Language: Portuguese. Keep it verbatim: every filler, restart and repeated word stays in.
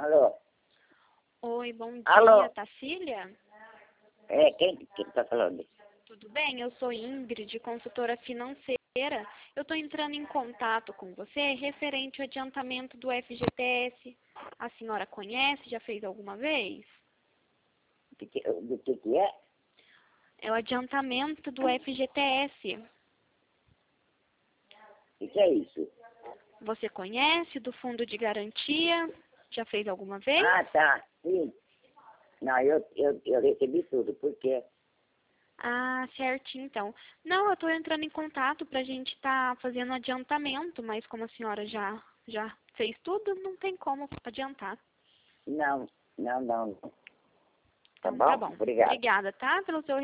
Alô? Oi, bom dia, Alô? Tacília? É, quem que tá falando? Tudo bem? Eu sou Ingrid, consultora financeira. Eu estou entrando em contato com você referente ao adiantamento do F G T S. A senhora conhece? Já fez alguma vez? Do que, do que que é? É o adiantamento do F G T S. O que é isso? Você conhece do Fundo de Garantia? Já fez alguma vez? Ah, tá, sim. Não, eu, eu, eu recebi tudo, por quê? Ah, certinho, então. Não, eu estou entrando em contato para a gente estar fazendo adiantamento, mas como a senhora já, já fez tudo, não tem como adiantar. Não, não, não. Tá Então, tá bom? bom. Obrigado. Obrigada, tá? Pelo seu